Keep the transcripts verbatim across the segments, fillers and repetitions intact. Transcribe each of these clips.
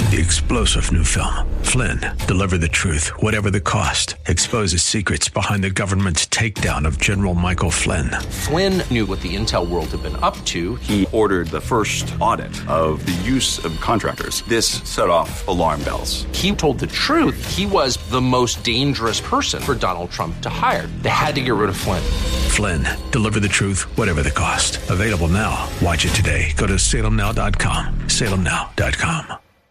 The explosive new film, Flynn, deliver the truth, whatever the cost, exposes secrets behind the government's takedown of General Michael Flynn. Flynn knew what the intel world had been up to. He ordered the first audit of the use of contractors. This set off alarm bells. He told the truth. He was the most dangerous person for Donald Trump to hire. They had to get rid of Flynn. Flynn, deliver the truth, whatever the cost. Available now. Watch it today. Go to salem now dot com. salem now dot com.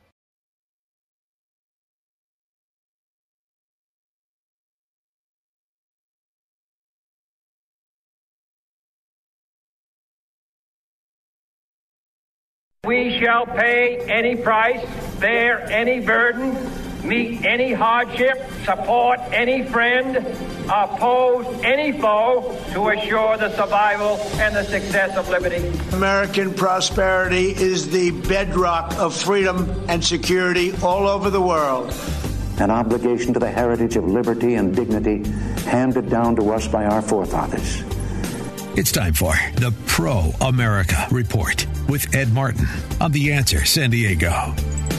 We shall pay any price, bear any burden, meet any hardship, support any friend, oppose any foe to assure the survival and the success of liberty. American prosperity is the bedrock of freedom and security all over the world. An obligation to the heritage of liberty and dignity handed down to us by our forefathers. It's time for the Pro America Report with Ed Martin on The Answer San Diego.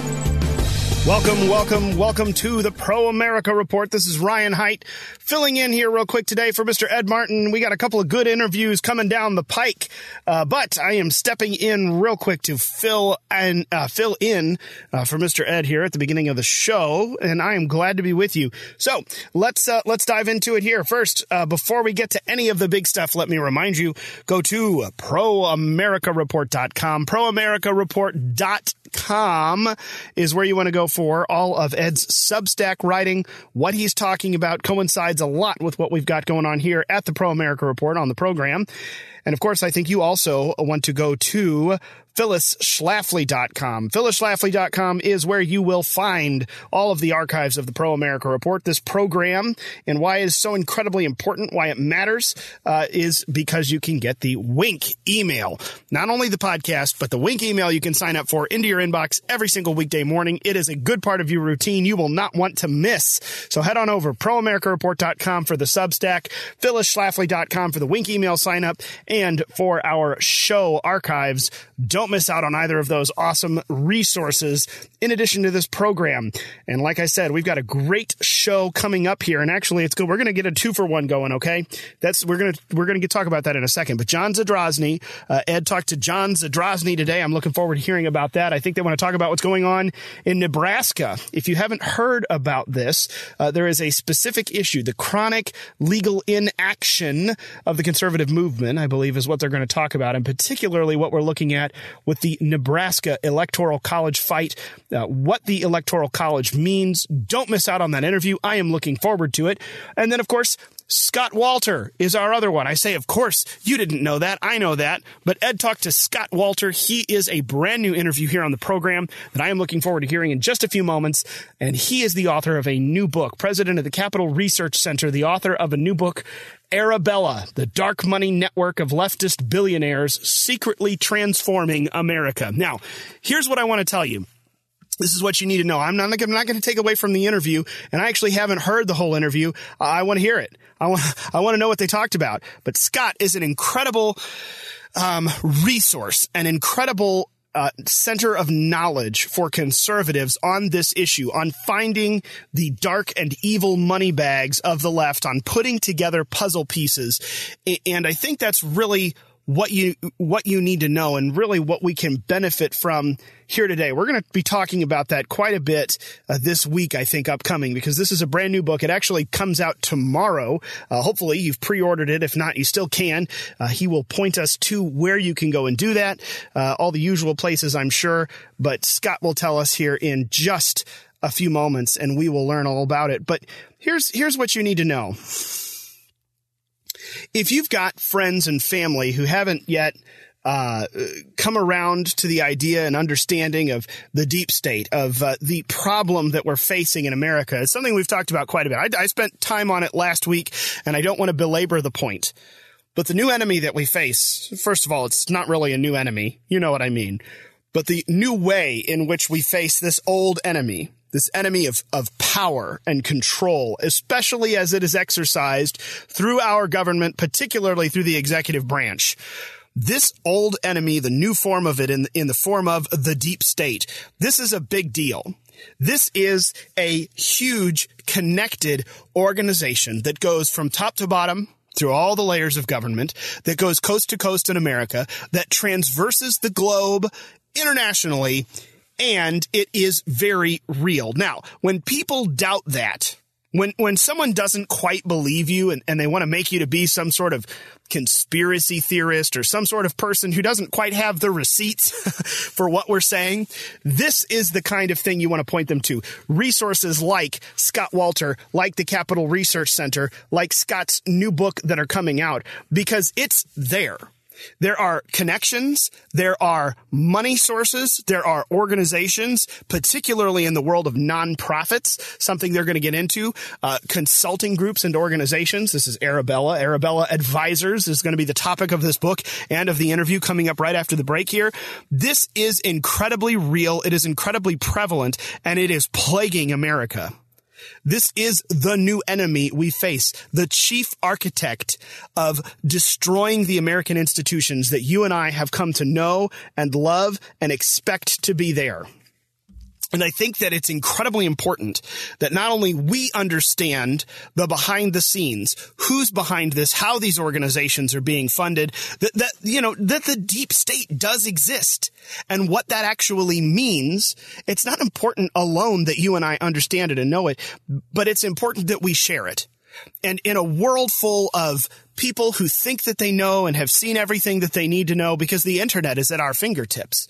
Welcome, welcome, welcome to the Pro America Report. This is Ryan Haidt filling in here real quick today for Mister Ed Martin. We got a couple of good interviews coming down the pike, uh, but I am stepping in real quick to fill and uh, fill in uh, for Mister Ed here at the beginning of the show, and I am glad to be with you. So let's uh, let's dive into it here. First, uh, before we get to any of the big stuff, let me remind you, go to pro america report dot com. pro america report dot com is where you want to go for all of Ed's Substack writing. What he's talking about coincides a lot with what we've got going on here at the Pro America Report on the program. And of course, I think you also want to go to Phyllis Schlafly dot com. Phyllis Schlafly dot com is where you will find all of the archives of the Pro America Report. This program, and why it is so incredibly important, why it matters, uh, is because you can get the Wink email. Not only the podcast, but the Wink email you can sign up for into your inbox every single weekday morning. It is a good part of your routine you will not want to miss. So head on over, pro america report dot com for the Substack, Phyllis Schlafly dot com for the Wink email sign up, and for our show archives. Don't miss out on either of those awesome resources in addition to this program. And like I said, we've got a great show coming up here. And actually, it's good. We're going to get a two for one going. Okay. That's, we're going to, we're going to get talk about that in a second. But John Zadrozny, uh, Ed talked to John Zadrozny today. I'm looking forward to hearing about that. I think they want to talk about what's going on in Nebraska. If you haven't heard about this, uh, there is a specific issue, the chronic legal inaction of the conservative movement, I believe is what they're going to talk about. And particularly what we're looking at with the Nebraska Electoral College fight, uh, what the Electoral College means. Don't miss out on that interview. I am looking forward to it. And then, of course, Scott Walter is our other one. I say, of course, you didn't know that. I know that. But Ed talked to Scott Walter. He is a brand new interview here on the program that I am looking forward to hearing in just a few moments. And he is the author of a new book, president of the Capital Research Center, the author of a new book, Arabella, the dark money network of leftist billionaires secretly transforming America. Now, here's what I want to tell you. This is what you need to know. I'm not, I'm not going to take away from the interview, and I actually haven't heard the whole interview. Uh, I want to hear it. I want, I want to know what they talked about. But Scott is an incredible um, resource, an incredible Uh, center of knowledge for conservatives on this issue, on finding the dark and evil money bags of the left, on putting together puzzle pieces. And I think that's really what you what you need to know, and really what we can benefit from here today. We're going to be talking about that quite a bit uh, this week, I think, upcoming, because this is a brand new book. It actually comes out tomorrow. Uh, hopefully you've pre-ordered it. If not, you still can. Uh, he will point us to where you can go and do that. Uh, all the usual places, I'm sure. But Scott will tell us here in just a few moments, and we will learn all about it. But here's here's what you need to know. If you've got friends and family who haven't yet uh, come around to the idea and understanding of the deep state, of uh, the problem that we're facing in America, it's something we've talked about quite a bit. I, I spent time on it last week, and I don't want to belabor the point. But the new enemy that we face, first of all, it's not really a new enemy. You know what I mean. But the new way in which we face this old enemy, this enemy of, of power and control, especially as it is exercised through our government, particularly through the executive branch. This old enemy, the new form of it in, in the form of the deep state, this is a big deal. This is a huge connected organization that goes from top to bottom through all the layers of government, that goes coast to coast in America, that transverses the globe internationally, and it is very real. Now, when people doubt that, when when someone doesn't quite believe you and, and they want to make you to be some sort of conspiracy theorist or some sort of person who doesn't quite have the receipts for what we're saying, this is the kind of thing you want to point them to. Resources like Scott Walter, like the Capital Research Center, like Scott's new book that are coming out, because it's there. There are connections, there are money sources, there are organizations, particularly in the world of nonprofits, something they're going to get into, uh, consulting groups and organizations. This is Arabella. Arabella Advisors is going to be the topic of this book and of the interview coming up right after the break here. This is incredibly real. It is incredibly prevalent, and it is plaguing America. This is the new enemy we face, the chief architect of destroying the American institutions that you and I have come to know and love and expect to be there. And I think that it's incredibly important that not only we understand the behind the scenes, who's behind this, how these organizations are being funded, that, that, you know, that the deep state does exist and what that actually means. It's not important alone that you and I understand it and know it, but it's important that we share it. And in a world full of people who think that they know and have seen everything that they need to know because the internet is at our fingertips,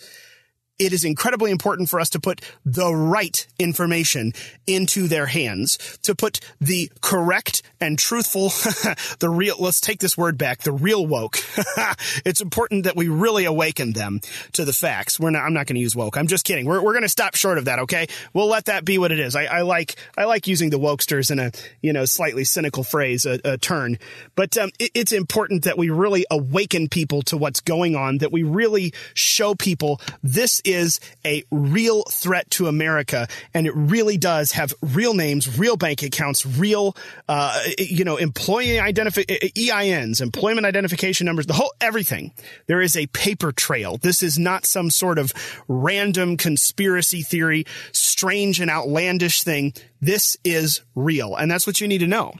it is incredibly important for us to put the right information into their hands, to put the correct and truthful, the real, let's take this word back, the real woke. It's important that we really awaken them to the facts. We're not, I'm not going to use woke. I'm just kidding. We're, we're going to stop short of that. Okay. We'll let that be what it is. I, I like, I like using the wokesters in a, you know, slightly cynical phrase, a, a turn, but um, it, it's important that we really awaken people to what's going on, that we really show people this is a real threat to America, and it really does have real names, real bank accounts, real, uh, you know, employee identifi- E I Ns, employment identification numbers, the whole everything. There is a paper trail. This is not some sort of random conspiracy theory, strange and outlandish thing. This is real, and that's what you need to know.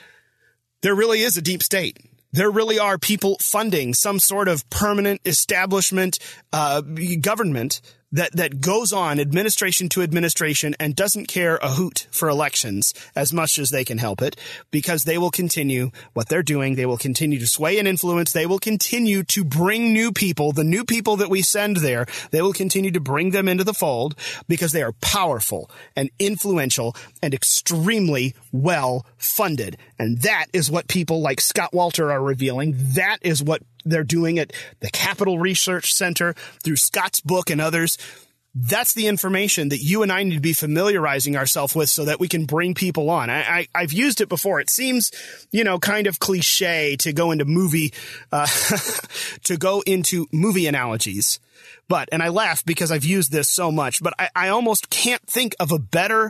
There really is a deep state. There really are people funding some sort of permanent establishment, uh, government that, that goes on administration to administration and doesn't care a hoot for elections as much as they can help it, because they will continue what they're doing. They will continue to sway and influence. They will continue to bring new people, the new people that we send there. They will continue to bring them into the fold because they are powerful and influential and extremely well funded. And that is what people like Scott Walter are revealing. That is what they're doing at the Capital Research Center through Scott's book and others. That's the information that you and I need to be familiarizing ourselves with so that we can bring people on. I, I, I've used it before. It seems, you know, kind of cliche to go into movie, uh, to go into movie analogies. But, and I laugh because I've used this so much, but I, I almost can't think of a better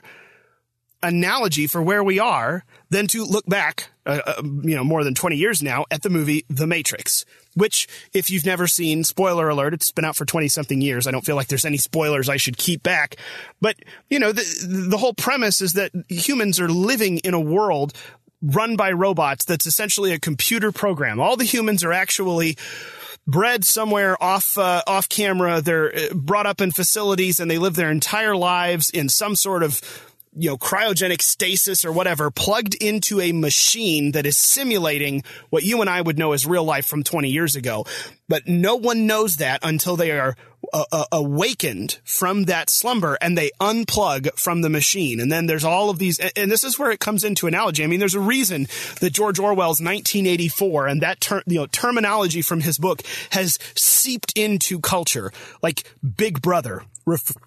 analogy for where we are than to look back, uh, uh, you know, more than twenty years now at the movie The Matrix, which, if you've never seen, spoiler alert, it's been out for twenty something years. I don't feel like there's any spoilers I should keep back. But, you know, the, the whole premise is that humans are living in a world run by robots that's essentially a computer program. All the humans are actually bred somewhere off uh, off camera. They're brought up in facilities and they live their entire lives in some sort of, you know, cryogenic stasis or whatever, plugged into a machine that is simulating what you and I would know as real life from twenty years ago. But no one knows that until they are uh, uh, awakened from that slumber and they unplug from the machine. And then there's all of these, and this is where it comes into analogy. I mean, there's a reason that George Orwell's nineteen eighty-four and that ter- you know terminology from his book has seeped into culture, like Big Brother, ref-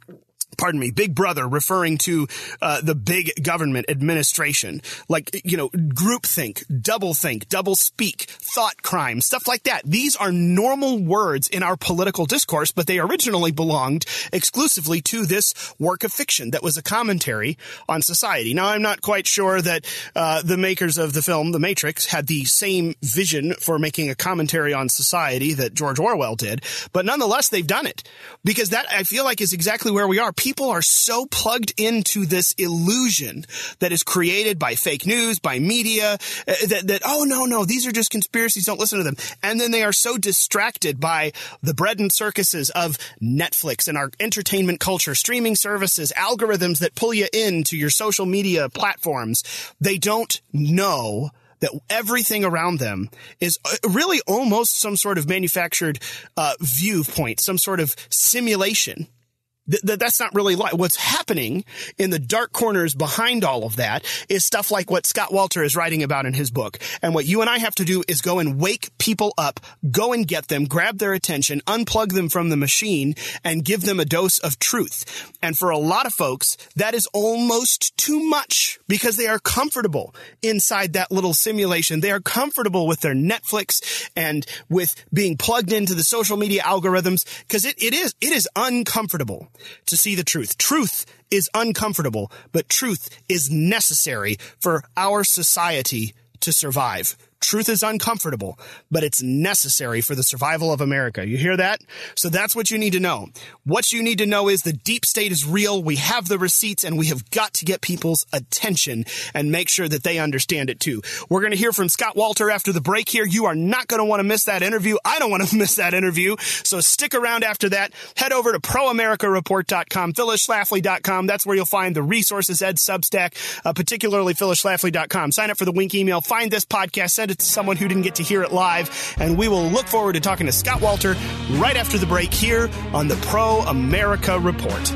pardon me, Big Brother, referring to uh, the big government administration, like, you know, groupthink, doublethink, double speak, thought crime, stuff like that. These are normal words in our political discourse, but they originally belonged exclusively to this work of fiction that was a commentary on society. Now, I'm not quite sure that uh, the makers of the film The Matrix had the same vision for making a commentary on society that George Orwell did, but nonetheless, they've done it, because that, I feel like, is exactly where we are. People are so plugged into this illusion that is created by fake news, by media, uh, that, that, oh, no, no, these are just conspiracies, don't listen to them. And then they are so distracted by the bread and circuses of Netflix and our entertainment culture, streaming services, algorithms that pull you into your social media platforms. They don't know that everything around them is really almost some sort of manufactured uh, viewpoint, some sort of simulation. Th- th- that's not really life. What's happening in the dark corners behind all of that is stuff like what Scott Walter is writing about in his book. And what you and I have to do is go and wake people up, go and get them, grab their attention, unplug them from the machine, and give them a dose of truth. And for a lot of folks, that is almost too much, because they are comfortable inside that little simulation. They are comfortable with their Netflix and with being plugged into the social media algorithms, because it, it is, it is uncomfortable to see the truth. Truth is uncomfortable, but truth is necessary for our society to survive. Truth is uncomfortable, but it's necessary for the survival of America. You hear that? So that's what you need to know. What you need to know is the deep state is real. We have the receipts, and we have got to get people's attention and make sure that they understand it too. We're going to hear from Scott Walter after the break here. You are not going to want to miss that interview. I don't want to miss that interview. So stick around after that. Head over to pro america report dot com, phyllis schlafly dot com. That's where you'll find the resources, Ed Substack, uh, particularly phyllis schlafly dot com. Sign up for the Wink email. Find this podcast. Send it to someone who didn't get to hear it live, and we will look forward to talking to Scott Walter right after the break here on the Pro America Report.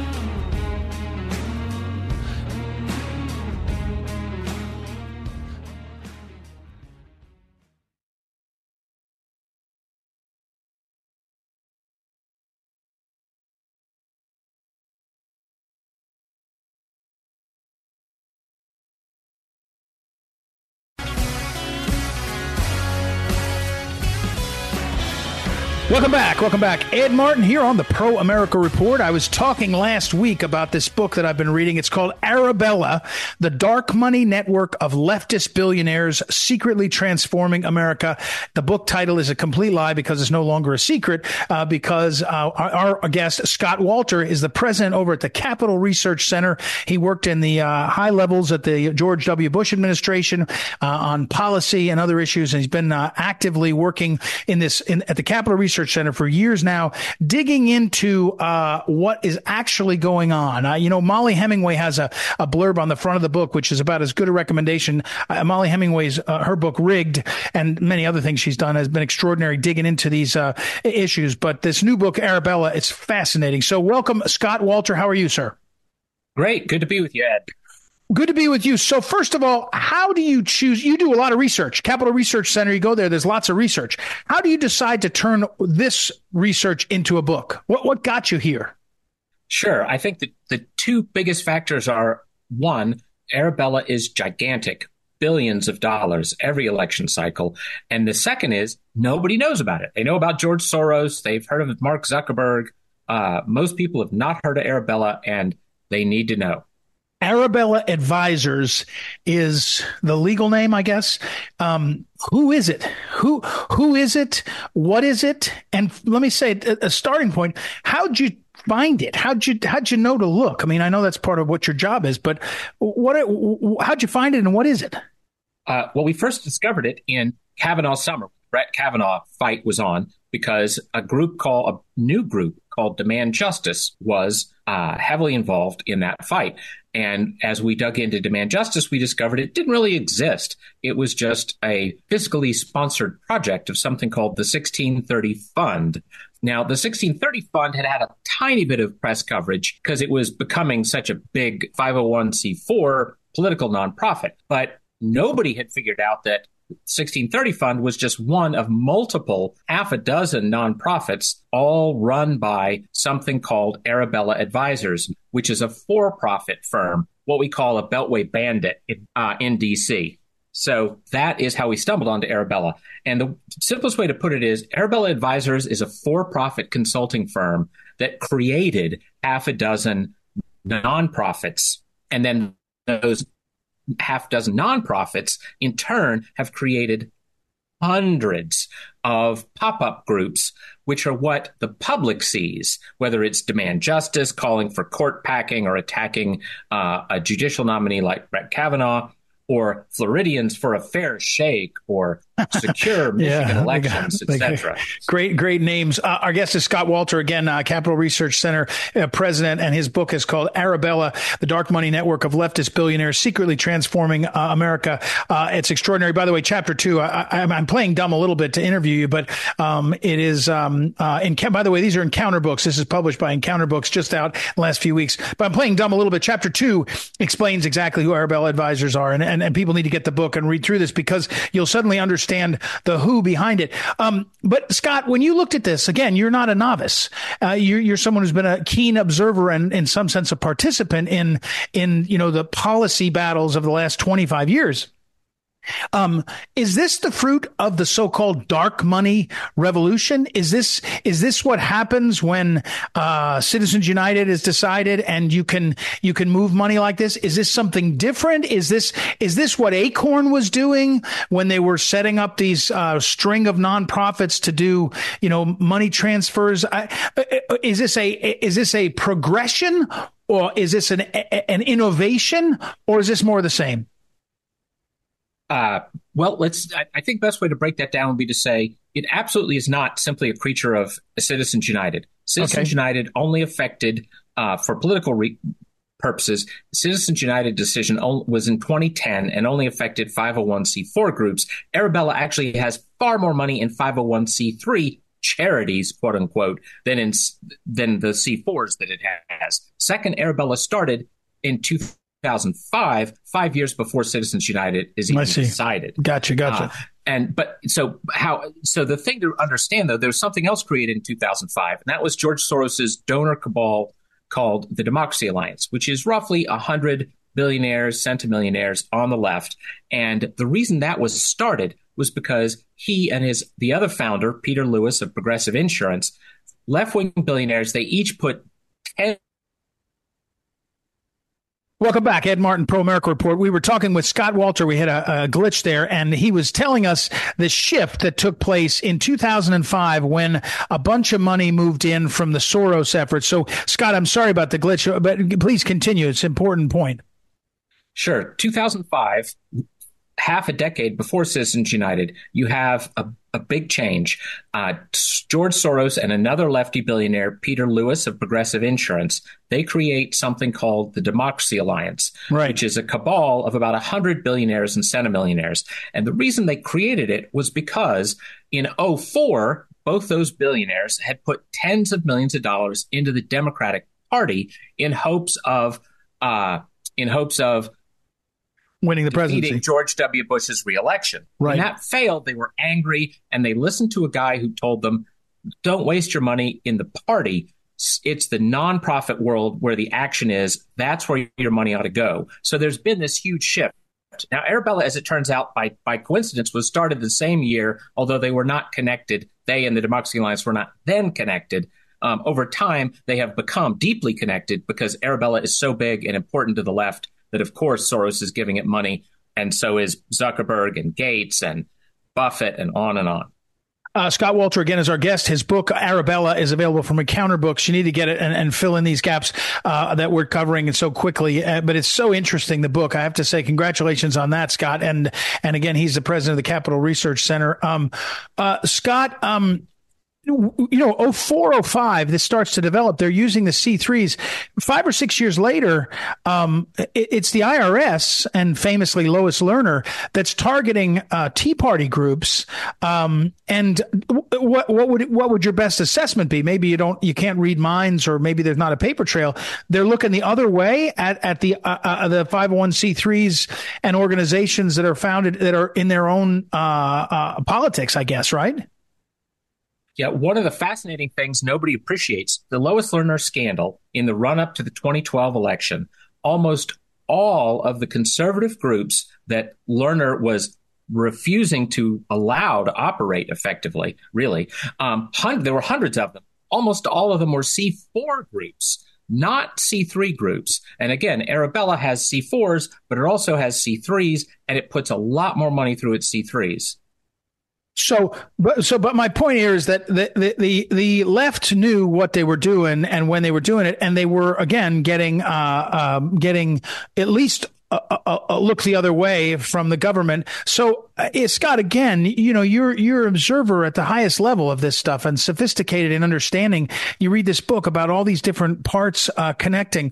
Welcome back. Welcome back. Ed Martin here on the Pro America Report. I was talking last week about this book that I've been reading. It's called Arabella, The Dark Money Network of Leftist Billionaires Secretly Transforming America. The book title is a complete lie because it's no longer a secret, uh, because uh, our, our guest, Scott Walter, is the president over at the Capital Research Center. He worked in the uh, high levels at the George W. Bush administration uh, on policy and other issues, and he's been uh, actively working in this in, at the Capital Research Center for years now, digging into uh, what is actually going on. Uh, you know, Molly Hemingway has a, a blurb on the front of the book, which is about as good a recommendation. Uh, Molly Hemingway's, uh, her book, Rigged, and many other things she's done, has been extraordinary digging into these uh, issues. But this new book, Arabella, it's fascinating. So welcome, Scott Walter. How are you, sir? Great. Good to be with you, Ed. Good to be with you. So first of all, how do you choose? You do a lot of research. Capital Research Center, you go there, there's lots of research. How do you decide to turn this research into a book? What what got you here? Sure. I think that the two biggest factors are, one, Arabella is gigantic, billions of dollars every election cycle. And the second is nobody knows about it. They know about George Soros. They've heard of Mark Zuckerberg. Uh, most people have not heard of Arabella, and they need to know. Arabella Advisors is the legal name, I guess. Um, who is it? Who who is it? What is it? And let me say, a starting point, how'd you find it? How'd you how'd you know to look? I mean, I know that's part of what your job is, but what? How'd you find it, and what is it? Uh, well, we first discovered it in Kavanaugh summer. Brett Kavanaugh fight was on because a group called a new group called Demand Justice was uh, heavily involved in that fight. And as we dug into Demand Justice, we discovered it didn't really exist. It was just a fiscally sponsored project of something called the sixteen thirty Fund. Now, the sixteen thirty Fund had had a tiny bit of press coverage because it was becoming such a big five oh one c four political nonprofit. But nobody had figured out that sixteen thirty Fund was just one of multiple, half a dozen nonprofits, all run by something called Arabella Advisors, which is a for-profit firm, what we call a Beltway bandit in, uh, in D C. So that is how we stumbled onto Arabella. And the simplest way to put it is Arabella Advisors is a for-profit consulting firm that created half a dozen nonprofits. And then those half dozen nonprofits in turn have created hundreds of pop-up groups, which are what the public sees, whether it's Demand Justice, calling for court packing or attacking uh, a judicial nominee like Brett Kavanaugh, or Floridians for a fair shake, or secure Michigan yeah, elections, et cetera. Great, great names. Uh, our guest is Scott Walter, again, uh, Capital Research Center uh, president, and his book is called Arabella, the Dark Money Network of Leftist Billionaires Secretly Transforming uh, America. Uh, it's extraordinary. By the way, chapter two, I, I, I'm playing dumb a little bit to interview you, but um, it is, um, uh, in, by the way, these are Encounter Books. This is published by Encounter Books, just out in the last few weeks. But I'm playing dumb a little bit. Chapter two explains exactly who Arabella Advisors are, and, and, and people need to get the book and read through this because you'll suddenly understand the who behind it. Um, but Scott, when you looked at this, again, you're not a novice. Uh, you're, you're someone who's been a keen observer and, in some sense, a participant in, in, you know, the policy battles of the last twenty-five years. Um, is this the fruit of the so-called dark money revolution? Is this is this what happens when uh, Citizens United is decided and you can you can move money like this? Is this something different? Is this is this what Acorn was doing when they were setting up these uh, string of nonprofits to do, you know, money transfers? I, is this a is this a progression, or is this an an innovation, or is this more of the same? Uh, well, let's. I, I think best way to break that down would be to say it absolutely is not simply a creature of Citizens United. Citizens okay. United only affected, uh, for political re- purposes, Citizens United decision o- was in twenty ten and only affected five oh one c four groups. Arabella actually has far more money in five oh one c three charities, quote unquote, than in than the C fours that it has. Second, Arabella started in two thousand five, five years before Citizens United is even decided. Gotcha, gotcha. Uh, and but so how? So the thing to understand, though, there's something else created in two thousand five, and that was George Soros's donor cabal called the Democracy Alliance, which is roughly a hundred billionaires, centimillionaires on the left. And the reason that was started was because he and his the other founder, Peter Lewis of Progressive Insurance, left-wing billionaires, they each put ten. Welcome back, Ed Martin, Pro America Report. We were talking with Scott Walter. We had a, a glitch there, and he was telling us the shift that took place in two thousand five when a bunch of money moved in from the Soros effort. So, Scott, I'm sorry about the glitch, but please continue. It's an important point. Sure. two thousand five, half a decade before Citizens United, you have a, a big change. Uh, George Soros and another lefty billionaire, Peter Lewis of Progressive Insurance, they create something called the Democracy Alliance, right, which is a cabal of about one hundred billionaires and centimillionaires. And the reason they created it was because in oh four, both those billionaires had put tens of millions of dollars into the Democratic Party in hopes of uh, in hopes of winning the presidency, George W. Bush's reelection. Right. When that failed, they were angry, and they listened to a guy who told them, don't waste your money in the party. It's the nonprofit world where the action is. That's where your money ought to go. So there's been this huge shift. Now, Arabella, as it turns out, by, by coincidence, was started the same year, although they were not connected. They and the Democracy Alliance were not then connected. Um, over time, they have become deeply connected because Arabella is so big and important to the left that, of course, Soros is giving it money, and so is Zuckerberg and Gates and Buffett and on and on. Uh, Scott Walter, again, is our guest. His book, Arabella, is available from Encounter Books. You need to get it and, and fill in these gaps uh, that we're covering so quickly. Uh, but it's so interesting, the book. I have to say congratulations on that, Scott. And and again, he's the president of the Capital Research Center. Um, uh, Scott, um, you know, oh four, oh five, this starts to develop. They're using the C threes. Five or six years later, um, it, it's the I R S and famously Lois Lerner that's targeting uh, Tea Party groups. Um, and what what would what would your best assessment be? Maybe you don't, you can't read minds, or maybe there's not a paper trail. They're looking the other way at at the uh, uh, the five oh one c threes and organizations that are founded that are in their own uh, uh, politics, I guess, right? Yeah, one of the fascinating things nobody appreciates, the Lois Lerner scandal in the run-up to the twenty twelve election, almost all of the conservative groups that Lerner was refusing to allow to operate effectively, really, um, hun- there were hundreds of them. Almost all of them were C four groups, not C three groups. And again, Arabella has C fours, but it also has C threes, and it puts a lot more money through its C threes. So, but so, but my point here is that the, the the the left knew what they were doing and when they were doing it, and they were again getting uh um, getting at least a, a, a look the other way from the government. So, uh, Scott, again, you know, you're you're an observer at the highest level of this stuff and sophisticated in understanding. You read this book about all these different parts uh, connecting.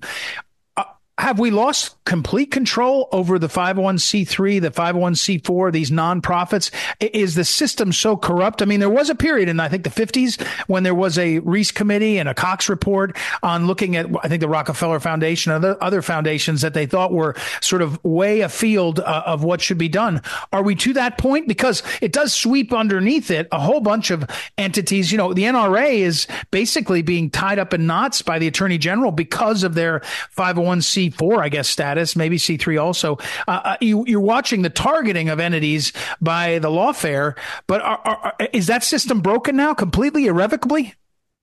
Have we lost complete control over the five oh one c three, the five oh one c four, these nonprofits? Is the system so corrupt? I mean, there was a period in, I think, the fifties when there was a Reese committee and a Cox report on looking at, I think, the Rockefeller Foundation and other, other foundations that they thought were sort of way afield uh, of what should be done. Are we to that point? Because it does sweep underneath it a whole bunch of entities. You know, the N R A is basically being tied up in knots by the Attorney General because of their five oh one c four, I guess, status, maybe C three also. Uh, you, you're watching the targeting of entities by the lawfare, but are, are, is that system broken now completely, irrevocably?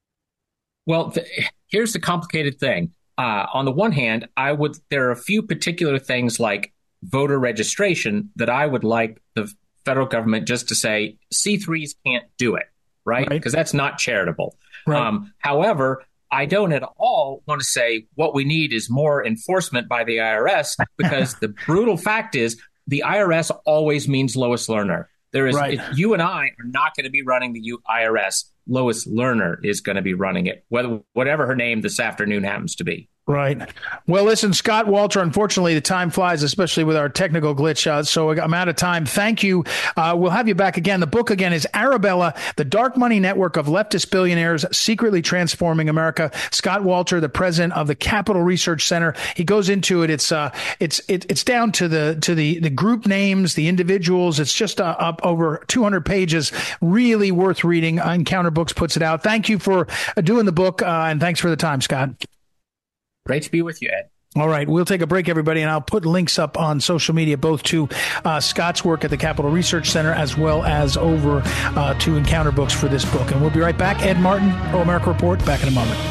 Well, th- here's the complicated thing. Uh, on the one hand, I would there are a few particular things like voter registration that I would like the federal government just to say C threes can't do it, right? Because right. that's not charitable. Right. Um, however, I don't at all want to say what we need is more enforcement by the I R S, because the brutal fact is the I R S always means Lois Lerner. There is right. it, you and I are not going to be running the I R S. Lois Lerner is going to be running it, whether whatever her name this afternoon happens to be. Right. Well, listen, Scott Walter, unfortunately, the time flies, especially with our technical glitch. Uh, so I'm out of time. Thank you. Uh, we'll have you back again. The book, again, is Arabella, the Dark Money Network of Leftist Billionaires Secretly Transforming America. Scott Walter, the president of the Capital Research Center. He goes into it. It's uh, it's it, it's down to the to the, the group names, the individuals. It's just uh, up over two hundred pages. Really worth reading. Encounter Books puts it out. Thank you for uh, doing the book, uh, and thanks for the time, Scott. Great to be with you, Ed. All right. We'll take a break, everybody, and I'll put links up on social media, both to uh, Scott's work at the Capital Research Center as well as over uh, to Encounter Books for this book. And we'll be right back. Ed Martin, Pro America Report, back in a moment.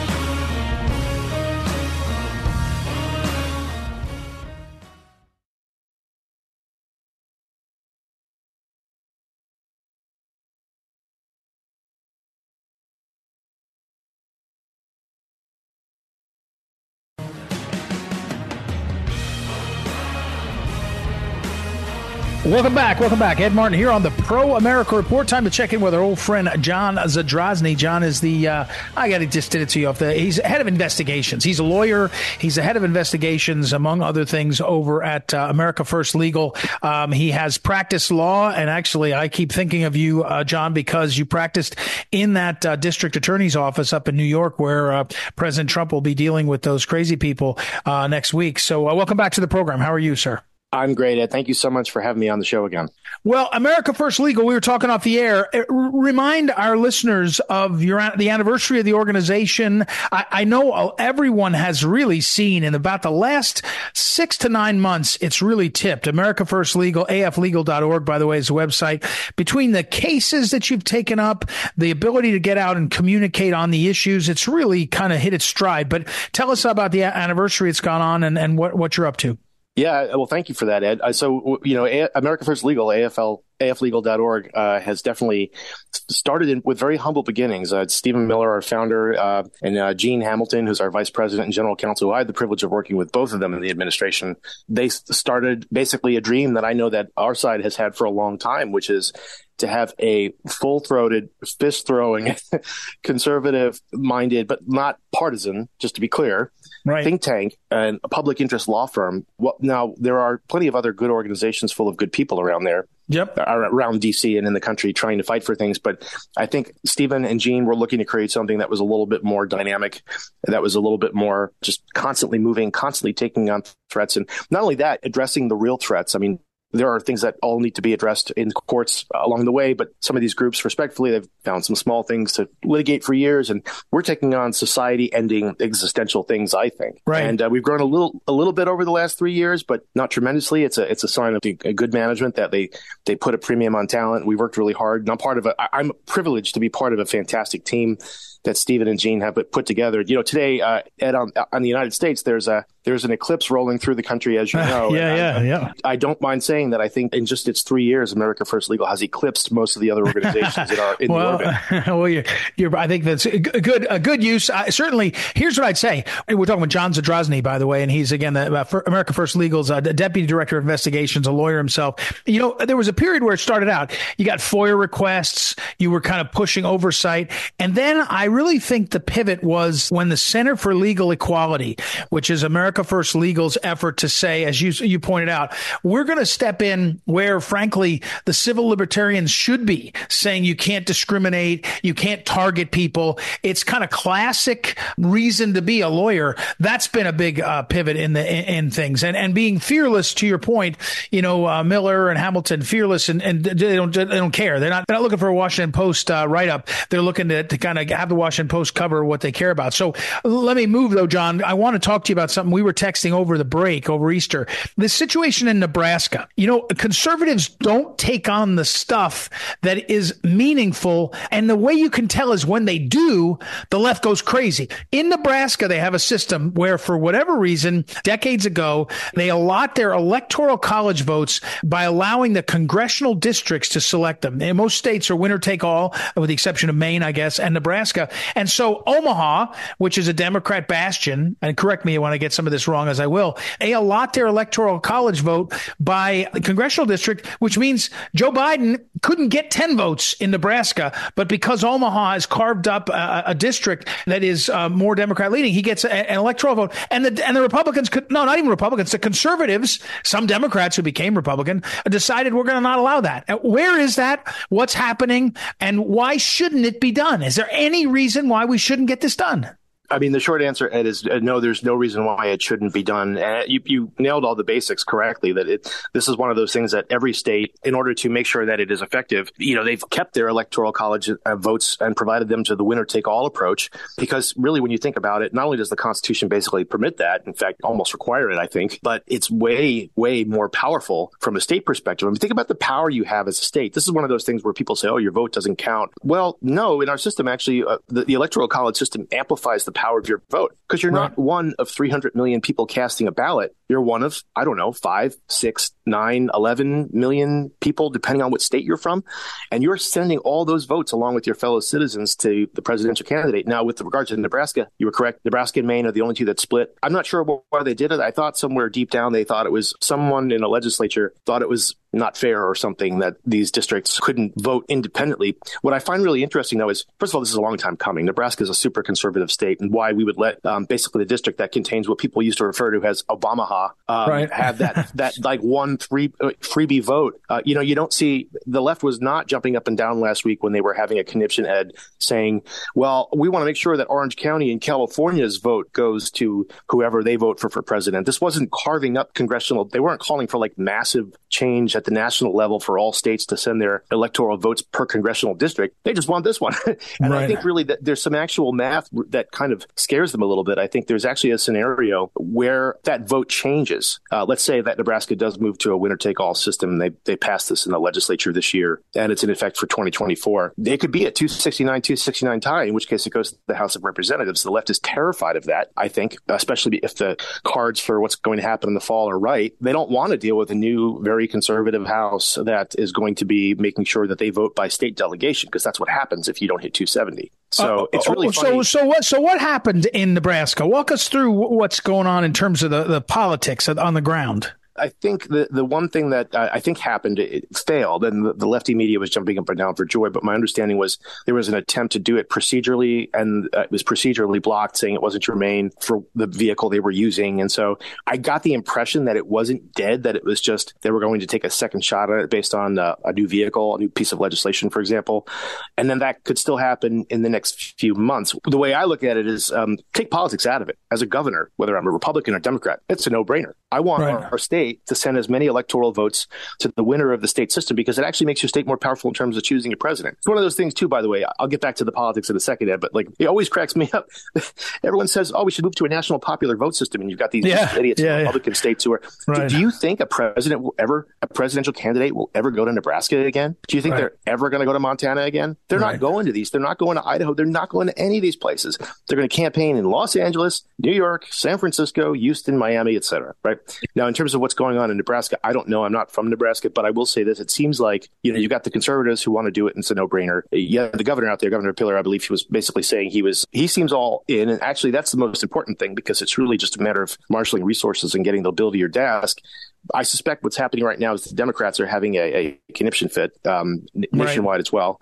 Welcome back. Welcome back. Ed Martin here on the Pro America Report. Time to check in with our old friend, John Zadrozny. John is the, uh, I got to just did it to you off the, he's head of investigations. He's a lawyer. He's the head of investigations, among other things, over at uh, America First Legal. Um, he has practiced law. And actually, I keep thinking of you, uh, John, because you practiced in that uh, district attorney's office up in New York, where uh, President Trump will be dealing with those crazy people uh, next week. So uh, welcome back to the program. How are you, sir? I'm great, Ed. Thank you so much for having me on the show again. Well, America First Legal, we were talking off the air. Remind our listeners of your the anniversary of the organization. I, I know everyone has really seen in about the last six to nine months, it's really tipped. America First Legal, A F legal dot org, by the way, is the website. Between the cases that you've taken up, the ability to get out and communicate on the issues, it's really kind of hit its stride. But tell us about the anniversary it's gone on and, and what, what you're up to. Yeah, well, thank you for that, Ed. So, you know, a- America First Legal, A F L, A F legal dot org, uh, has definitely started in, with very humble beginnings. Uh, Stephen Miller, our founder, uh, and uh, Gene Hamilton, who's our vice president and general counsel, who I had the privilege of working with both of them in the administration. They started basically a dream that I know that our side has had for a long time, which is to have a full-throated, fist-throwing, conservative-minded, but not partisan, just to be clear, right. think tank and a public interest law firm. Well, now, there are plenty of other good organizations full of good people around there. Yep. Around D C and in the country trying to fight for things. But I think Stephen and Jean were looking to create something that was a little bit more dynamic, that was a little bit more just constantly moving, constantly taking on threats. And not only that, addressing the real threats. I mean, there are things that all need to be addressed in courts along the way, but some of these groups, respectfully, they've found some small things to litigate for years, and we're taking on society-ending existential things, I think. Right. And uh, we've grown a little, a little bit over the last three years, but not tremendously. It's a, it's a sign of a good management that they, they put a premium on talent. We worked really hard, and I'm part of a. I'm privileged to be part of a fantastic team that Stephen and Jean have put together. You know, today, uh, Ed, on, on the United States, there's a there's an eclipse rolling through the country, as you know. yeah, yeah, I, yeah. I don't mind saying that I think in just its three years, America First Legal has eclipsed most of the other organizations in our in well, the orbit. well, you're, you're, I think that's a good a good use. Uh, certainly, here's what I'd say. We're talking with John Zadrozny, by the way, and he's, again, the, uh, for America First Legal's uh, Deputy Director of Investigations, a lawyer himself. You know, there was a period where it started out. You got FOIA requests. You were kind of pushing oversight. And then I really think the pivot was when the Center for Legal Equality, which is America First Legal's effort to say, as you you pointed out, we're going to step in where, frankly, the civil libertarians should be, saying you can't discriminate, you can't target people. It's kind of classic reason to be a lawyer. That's been a big uh, pivot in the in, in things, and and being fearless. To your point, you know, uh, Miller and Hamilton, fearless, and, and they don't they don't care. They're not they're not looking for a Washington Post uh, write up. They're looking to to kind of have the Washington Post cover what they care about. So let me move, though, John. I want to talk to you about something we were texting over the break, over Easter. The situation in Nebraska. You know, conservatives don't take on the stuff that is meaningful. And the way you can tell is when they do, the left goes crazy. In Nebraska, they have a system where, for whatever reason, decades ago, they allot their electoral college votes by allowing the congressional districts to select them. And most states are winner take all, with the exception of Maine, I guess, and Nebraska. And so Omaha, which is a Democrat bastion, and correct me when I get some of this wrong, as I will, they allot their electoral college vote by the congressional district, which means Joe Biden couldn't get ten votes in Nebraska, but because Omaha has carved up a, a district that is uh, more Democrat leaning, he gets a, an electoral vote. And the and the Republicans could, no, not even Republicans, the conservatives, some Democrats who became Republican, decided we're going to not allow that. Where is that? What's happening? And why shouldn't it be done? Is there any reason why we shouldn't get this done? I mean, the short answer, Ed, is uh, no, there's no reason why it shouldn't be done. And you, you nailed all the basics correctly, that it, this is one of those things that every state, in order to make sure that it is effective, you know, they've kept their electoral college uh, votes and provided them to the winner take all approach. Because really, when you think about it, not only does the Constitution basically permit that, in fact, almost require it, I think, but it's way, way more powerful from a state perspective. I mean, think about the power you have as a state. This is one of those things where people say, oh, your vote doesn't count. Well, no, in our system, actually, uh, the, the electoral college system amplifies the power of your vote, because you're not right. one of three hundred million people casting a ballot. You're one of, I don't know, five, six, nine, eleven million people, depending on what state you're from. And you're sending all those votes along with your fellow citizens to the presidential candidate. Now, with regard to Nebraska, you were correct. Nebraska and Maine are the only two that split. I'm not sure why they did it. I thought somewhere deep down they thought it was someone in a legislature thought it was not fair or something that these districts couldn't vote independently. What I find really interesting, though, is, first of all, this is a long time coming. Nebraska is a super conservative state, and why we would let um, basically the district that contains what people used to refer to as Obamaha um, right. have that, that like one free, uh, freebie vote. Uh, you know, you don't see, the left was not jumping up and down last week when they were having a conniption, Ed, saying, well, we want to make sure that Orange County and California's vote goes to whoever they vote for for president. This wasn't carving up congressional, they weren't calling for like massive change at the national level for all states to send their electoral votes per congressional district. They just want this one. And right. I think really that there's some actual math that kind of scares them a little bit. I think there's actually a scenario where that vote changes. Uh, let's say that Nebraska does move to a winner-take-all system. They they pass this in the legislature this year, and it's in effect for twenty twenty-four. They could be a two sixty-nine two sixty-nine tie, in which case it goes to the House of Representatives. The left is terrified of that, I think, especially if the cards for what's going to happen in the fall are right. They don't want to deal with a new, very conservative House that is going to be making sure that they vote by state delegation, because that's what happens if you don't hit two seventy. So uh, it's really oh, funny. So, so what? So what happened in Nebraska? Walk us through what's going on in terms of the, the politics on the ground. I think the, the one thing that uh, I think happened, it failed, and the, the lefty media was jumping up and down for joy. But my understanding was there was an attempt to do it procedurally, and uh, it was procedurally blocked, saying it wasn't germane for the vehicle they were using. And so I got the impression that it wasn't dead, that it was just they were going to take a second shot at it based on uh, a new vehicle, a new piece of legislation, for example. And then that could still happen in the next few months. The way I look at it is um, take politics out of it. As a governor, whether I'm a Republican or Democrat, it's a no-brainer. I want right. our, our state to send as many electoral votes to the winner of the state system because it actually makes your state more powerful in terms of choosing a president. It's one of those things, too, by the way. I'll get back to the politics in a second, Ed, but like it always cracks me up. Everyone says, oh, we should move to a national popular vote system. And you've got these, yeah. these idiots yeah, in Republican yeah. states who are. Right. Do, do you think a president will ever, a presidential candidate will ever go to Nebraska again? Do you think right. they're ever going to go to Montana again? They're right. not going to these. They're not going to Idaho. They're not going to any of these places. They're going to campaign in Los Angeles, New York, San Francisco, Houston, Miami, et cetera. Right now, in terms of what's going on in Nebraska, I don't know. I'm not from Nebraska, but I will say this: it seems like you know you got the conservatives who want to do it, and it's a no-brainer. Yeah, the governor out there, Governor Pillar, I believe he was basically saying he was he seems all in, and actually that's the most important thing because it's really just a matter of marshaling resources and getting the bill to your desk. I suspect what's happening right now is the Democrats are having a, a conniption fit um, nationwide right. as well.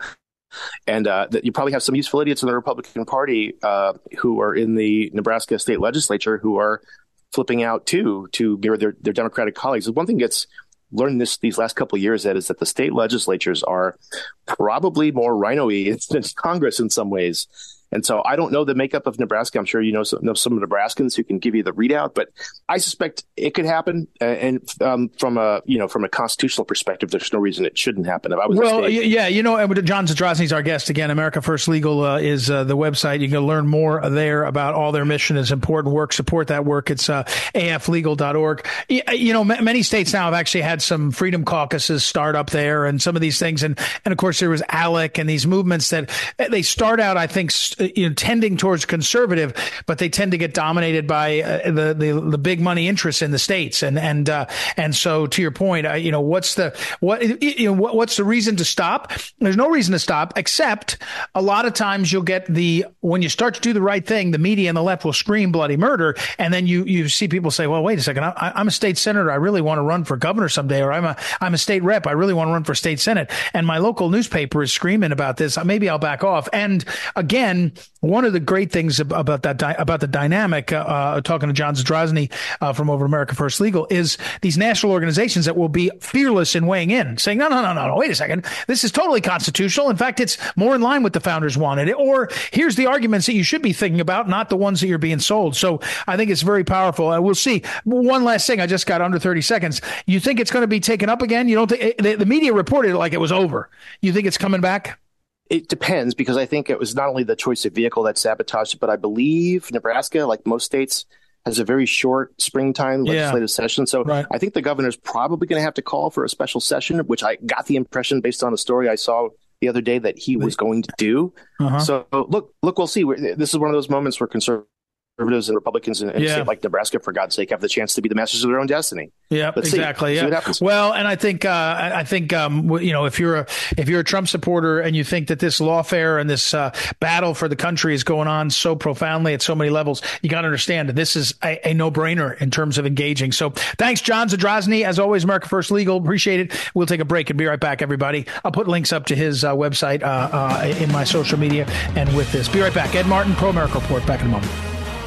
And uh, that you probably have some useful idiots in the Republican Party uh, who are in the Nebraska state legislature who are flipping out, too, to mirror their, their Democratic colleagues. One thing that's learned this these last couple of years, Ed, is that the state legislatures are probably more rhino-y than Congress in some ways. And so I don't know the makeup of Nebraska. I'm sure you know some, know some Nebraskans who can give you the readout, but I suspect it could happen. And um, from a you know from a constitutional perspective, there's no reason it shouldn't happen. If I was well, yeah, you know, John Zadrozny is our guest again. America First Legal uh, is uh, the website. You can learn more there about all their mission is important work. Support that work. It's uh, A F legal dot org. You know, m- many states now have actually had some freedom caucuses start up there, and some of these things, and and of course there was ALEC and these movements that they start out, I think. St- You know, tending towards conservative, but they tend to get dominated by uh, the, the the big money interests in the states, and and uh, and so to your point, uh, you know, what's the what you know what, what's the reason to stop? There's no reason to stop, except a lot of times you'll get the when you start to do the right thing, the media and the left will scream bloody murder, and then you you see people say, well, wait a second, I, I'm a state senator, I really want to run for governor someday, or I'm a I'm a state rep, I really want to run for state senate, and my local newspaper is screaming about this. Maybe I'll back off. And again, one of the great things about that di- about the dynamic, uh, uh, talking to John Zadrozny uh, from over America First Legal, is these national organizations that will be fearless in weighing in, saying, no, no, no, no, no, wait a second. This is totally constitutional. In fact, it's more in line with the founders wanted it. Or here's the arguments that you should be thinking about, not the ones that you're being sold. So I think it's very powerful. Uh, we'll see. One last thing. I just got under thirty seconds. You think it's going to be taken up again? You don't think the, the media reported it like it was over. You think it's coming back? It depends, because I think it was not only the choice of vehicle that sabotaged it, but I believe Nebraska, like most states, has a very short springtime legislative yeah. session. So right. I think the governor's probably going to have to call for a special session, which I got the impression based on the story I saw the other day that he was going to do. Uh-huh. So look, look, we'll see. This is one of those moments where conservatives Conservatives and Republicans in, in yeah. a state like Nebraska, for God's sake, have the chance to be the masters of their own destiny. Yeah, exactly. See. Yeah. See what happens. Well, and I think uh, I think um, you know if you're a if you're a Trump supporter and you think that this lawfare and this uh, battle for the country is going on so profoundly at so many levels, you got to understand that this is a, a no-brainer in terms of engaging. So thanks, John Zadrozny. As always, America First Legal. Appreciate it. We'll take a break and be right back, everybody. I'll put links up to his uh, website uh, uh, in my social media and with this. Be right back. Ed Martin, Pro America Report. Back in a moment.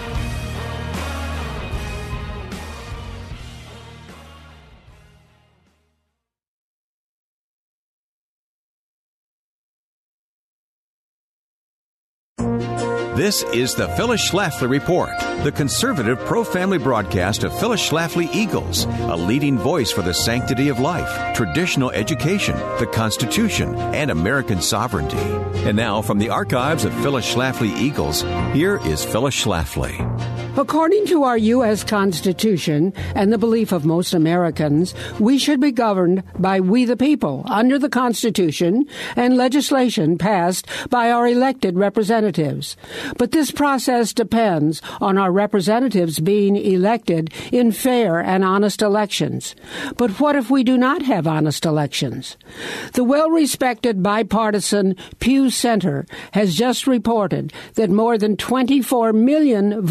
This is the Phyllis Schlafly Report, the conservative pro-family broadcast of Phyllis Schlafly Eagles, a leading voice for the sanctity of life, traditional education, the Constitution, and American sovereignty. And now, from the archives of Phyllis Schlafly Eagles, here is Phyllis Schlafly. According to our U S Constitution and the belief of most Americans, we should be governed by we the people under the Constitution and legislation passed by our elected representatives. But this process depends on our representatives being elected in fair and honest elections. But what if we do not have honest elections? The well-respected bipartisan Pew Center has just reported that more than twenty-four million voter registrations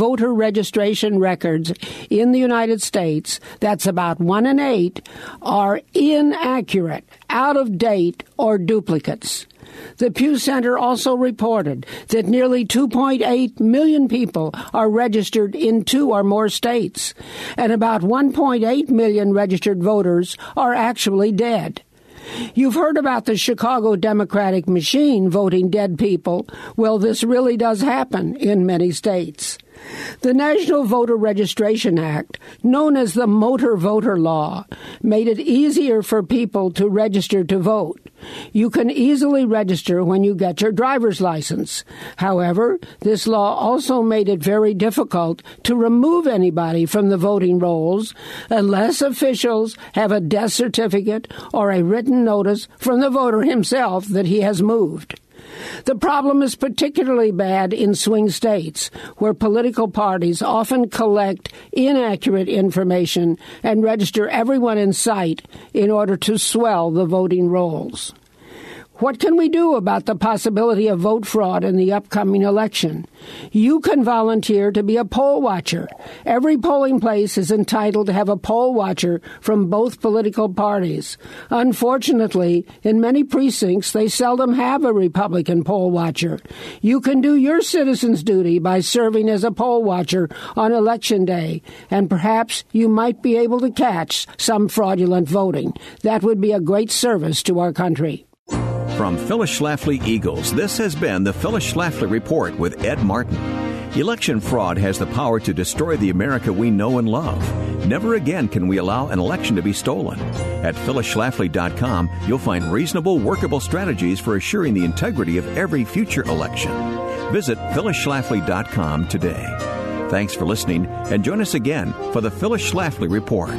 registration records in the United States, that's about one in eight, are inaccurate, out of date, or duplicates. The Pew Center also reported that nearly two point eight million people are registered in two or more states, and about one point eight million registered voters are actually dead. You've heard about the Chicago Democratic machine voting dead people. Well, this really does happen in many states. The National Voter Registration Act, known as the Motor Voter Law, made it easier for people to register to vote. You can easily register when you get your driver's license. However, this law also made it very difficult to remove anybody from the voting rolls unless officials have a death certificate or a written notice from the voter himself that he has moved. The problem is particularly bad in swing states, where political parties often collect inaccurate information and register everyone in sight in order to swell the voting rolls. What can we do about the possibility of vote fraud in the upcoming election? You can volunteer to be a poll watcher. Every polling place is entitled to have a poll watcher from both political parties. Unfortunately, in many precincts, they seldom have a Republican poll watcher. You can do your citizen's duty by serving as a poll watcher on Election Day, and perhaps you might be able to catch some fraudulent voting. That would be a great service to our country. From Phyllis Schlafly Eagles, this has been the Phyllis Schlafly Report with Ed Martin. Election fraud has the power to destroy the America we know and love. Never again can we allow an election to be stolen. At phyllis schlafly dot com, you'll find reasonable, workable strategies for assuring the integrity of every future election. Visit phyllis schlafly dot com today. Thanks for listening, and join us again for the Phyllis Schlafly Report.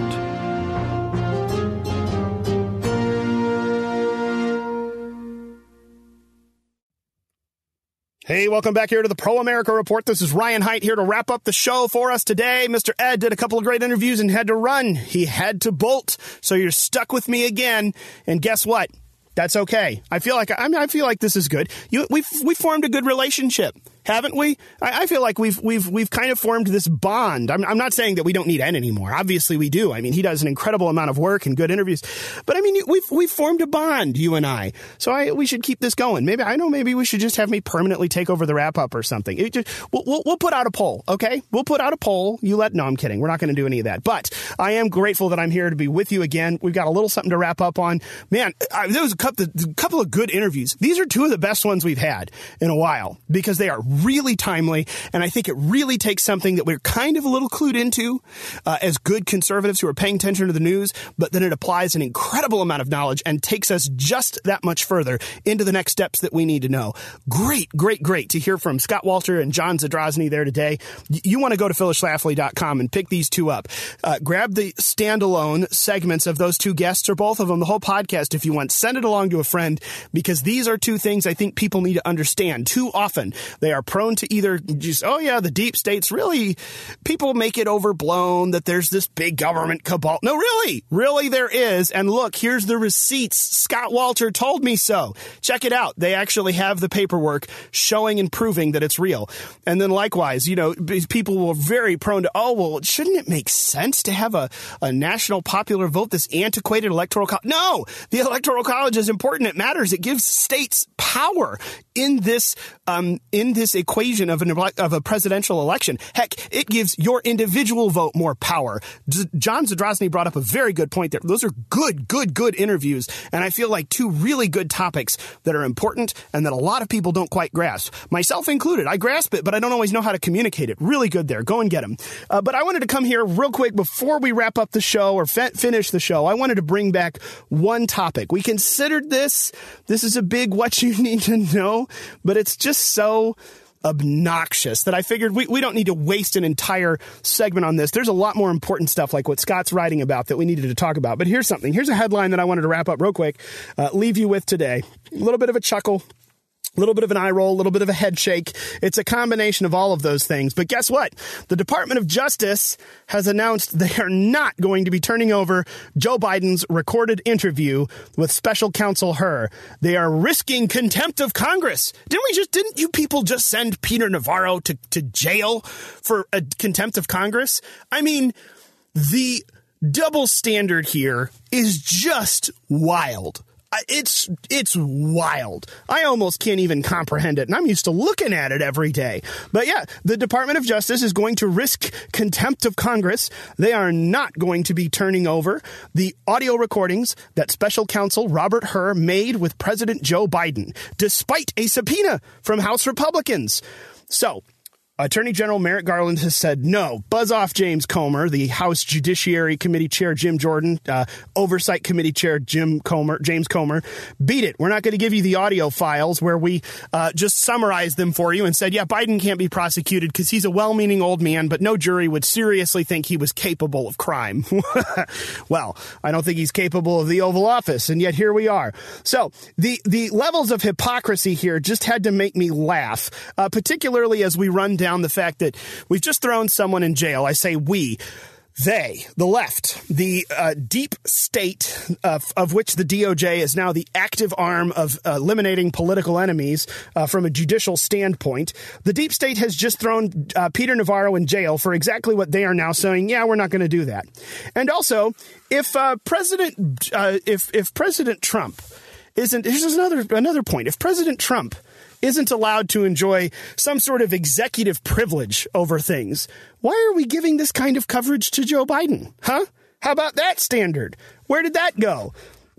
Hey, welcome back here to the Pro America Report. This is Ryan Haidt here to wrap up the show for us today. Mister Ed did a couple of great interviews and had to run. He had to bolt, so you're stuck with me again. And guess what? That's okay. I feel like I mean, I feel like this is good. You, we've we formed a good relationship, haven't we? I, I feel like we've we've we've kind of formed this bond. I'm, I'm not saying that we don't need Ed anymore. Obviously, we do. I mean, he does an incredible amount of work and good interviews. But I mean, we've we've formed a bond, you and I. So I we should keep this going. Maybe I know. Maybe we should just have me permanently take over the wrap up or something. It just, we'll, we'll we'll put out a poll, okay? We'll put out a poll. You let. No, I'm kidding. We're not going to do any of that. But I am grateful that I'm here to be with you again. We've got a little something to wrap up on. Man, I, there was a couple, a couple of good interviews. These are two of the best ones we've had in a while because they are really timely, and I think it really takes something that we're kind of a little clued into uh, as good conservatives who are paying attention to the news, but then it applies an incredible amount of knowledge and takes us just that much further into the next steps that we need to know. Great, great, great to hear from Scott Walter and John Zadrozny there today. Y- you want to go to phyllis schlafly dot com and pick these two up. Uh, grab the standalone segments of those two guests or both of them, the whole podcast if you want. Send it along to a friend, because these are two things I think people need to understand. Too often, they are prone to either just, oh yeah, the deep states, really, people make it overblown that there's this big government cabal. No, really, really there is. And look, here's the receipts. Scott Walter told me so. Check it out. They actually have the paperwork showing and proving that it's real. And then likewise, you know, people were very prone to, oh, well, shouldn't it make sense to have a, a national popular vote, this antiquated electoral college? No, the electoral college is important. It matters. It gives states power in this um, in this equation of an of a presidential election. Heck, it gives your individual vote more power. D- John Zadrozny brought up a very good point there. Those are good, good, good interviews, and I feel like two really good topics that are important and that a lot of people don't quite grasp, myself included. I grasp it, but I don't always know how to communicate it. Really good there. Go and get them. Uh, but I wanted to come here real quick before we wrap up the show or fe- finish the show. I wanted to bring back one topic. We considered this. This is a big what you need to know, but it's just so obnoxious that I figured we, we don't need to waste an entire segment on this. There's a lot more important stuff like what Scott's writing about that we needed to talk about. But here's something. Here's a headline that I wanted to wrap up real quick, uh, leave you with today. A little bit of a chuckle. A little bit of an eye roll, a little bit of a head shake. It's a combination of all of those things. But guess what? The Department of Justice has announced they are not going to be turning over Joe Biden's recorded interview with special counsel Hur. They are risking contempt of Congress. Didn't we just, didn't you people just send Peter Navarro to, to jail for a contempt of Congress? I mean, the double standard here is just wild. It's it's wild. I almost can't even comprehend it, and I'm used to looking at it every day. But yeah, the Department of Justice is going to risk contempt of Congress. They are not going to be turning over the audio recordings that special counsel Robert Hur made with President Joe Biden, despite a subpoena from House Republicans. So, Attorney General Merrick Garland has said, no, buzz off James Comer, the House Judiciary Committee Chair Jim Jordan, uh, Oversight Committee Chair Jim Comer, James Comer. Beat it. We're not going to give you the audio files where we uh, just summarized them for you and said, yeah, Biden can't be prosecuted because he's a well-meaning old man, but no jury would seriously think he was capable of crime. Well, I don't think he's capable of the Oval Office, and yet here we are. So the, the levels of hypocrisy here just had to make me laugh, uh, particularly as we run down the fact that we've just thrown someone in jail. I say we, they, the left, the uh, deep state of, of which the D O J is now the active arm of uh, eliminating political enemies uh, from a judicial standpoint. The deep state has just thrown uh, Peter Navarro in jail for exactly what they are now saying. Yeah, we're not going to do that. And also, if uh, President, uh, if if President Trump isn't, here's another another point. If President Trump isn't allowed to enjoy some sort of executive privilege over things, why are we giving this kind of coverage to Joe Biden? Huh? How about that standard? Where did that go?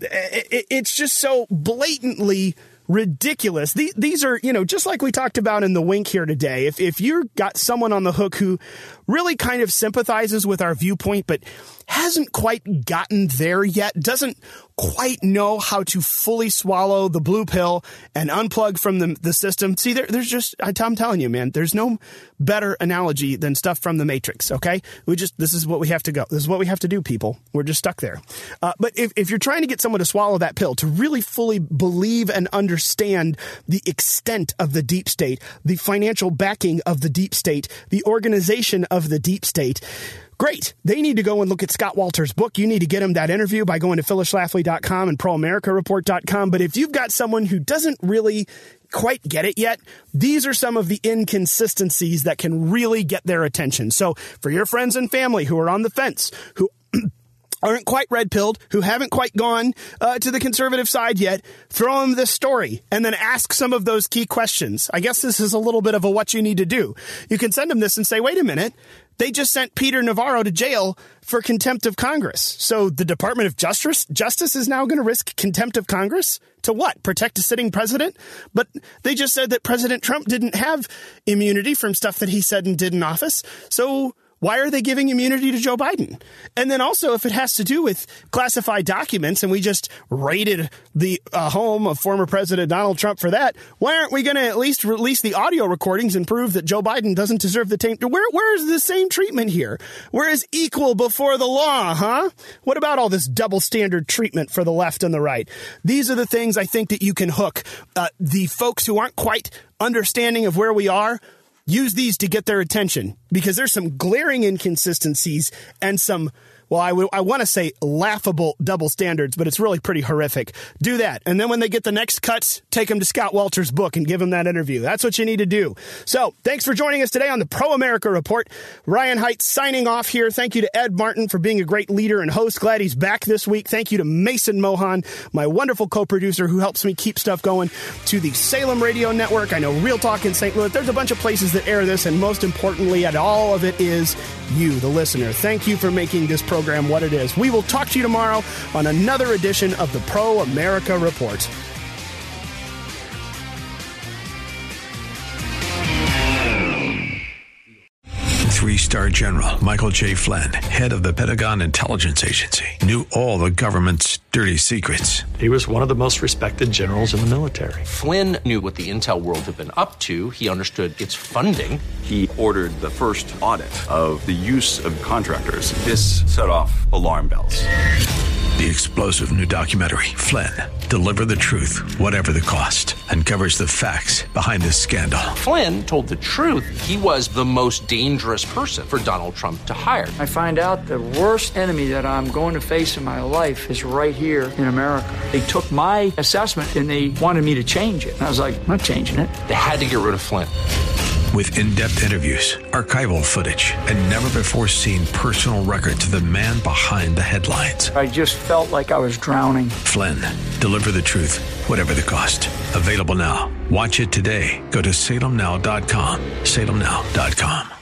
It's just so blatantly ridiculous. These are, you know, just like we talked about in the Wink here today. If if you got someone on the hook who really kind of sympathizes with our viewpoint, but hasn't quite gotten there yet, doesn't quite know how to fully swallow the blue pill and unplug from the, the system. See, there, there's just, I'm telling you, man, there's no better analogy than stuff from the Matrix, okay? We just, this is what we have to go. This is what we have to do, people. We're just stuck there. Uh, but if, if you're trying to get someone to swallow that pill, to really fully believe and understand the extent of the deep state, the financial backing of the deep state, the organization of the deep state, great. They need to go and look at Scott Walter's book. You need to get him that interview by going to phyllis schlafly dot com and pro america report dot com. But if you've got someone who doesn't really quite get it yet, these are some of the inconsistencies that can really get their attention. So for your friends and family who are on the fence, who aren't quite red-pilled, who haven't quite gone uh, to the conservative side yet, throw them this story and then ask some of those key questions. I guess this is a little bit of a what you need to do. You can send them this and say, wait a minute, they just sent Peter Navarro to jail for contempt of Congress. So the Department of Justice, Justice is now going to risk contempt of Congress? To what? Protect a sitting president? But they just said that President Trump didn't have immunity from stuff that he said and did in office. So why are they giving immunity to Joe Biden? And then also, if it has to do with classified documents and we just raided the uh, home of former President Donald Trump for that, why aren't we going to at least release the audio recordings and prove that Joe Biden doesn't deserve the taint? Where, where is the same treatment here? Where is equal before the law, huh? What about all this double standard treatment for the left and the right? These are the things I think that you can hook uh, the folks who aren't quite understanding of where we are. Use these to get their attention because there's some glaring inconsistencies and some, well, I, w- I want to say laughable double standards, but it's really pretty horrific. Do that. And then when they get the next cuts, take them to Scott Walter's book and give them that interview. That's what you need to do. So thanks for joining us today on the Pro America Report. Ryan Haidt signing off here. Thank you to Ed Martin for being a great leader and host. Glad he's back this week. Thank you to Mason Mohan, my wonderful co-producer who helps me keep stuff going, to the Salem Radio Network. I know Real Talk in Saint Louis. There's a bunch of places that air this, and most importantly, at all of it is you, the listener. Thank you for making this program what it is. We will talk to you tomorrow on another edition of the Pro America Report. Three-star general Michael J. Flynn, head of the Pentagon Intelligence Agency, knew all the government's dirty secrets. He was one of the most respected generals in the military. Flynn knew what the intel world had been up to. He understood its funding. He ordered the first audit of the use of contractors. This set off alarm bells. The explosive new documentary, Flynn, Deliver the Truth, Whatever the Cost, uncovers the facts behind this scandal. Flynn told the truth. He was the most dangerous person for Donald Trump to hire. I find out the worst enemy that I'm going to face in my life is right here in America. They took my assessment and they wanted me to change it. And I was like, I'm not changing it. They had to get rid of Flynn. With in-depth interviews, archival footage, and never-before-seen personal records of the man behind the headlines. I just felt like I was drowning. Flynn, Deliver the Truth, Whatever the Cost. Available now. Watch it today. Go to salem now dot com. salem now dot com.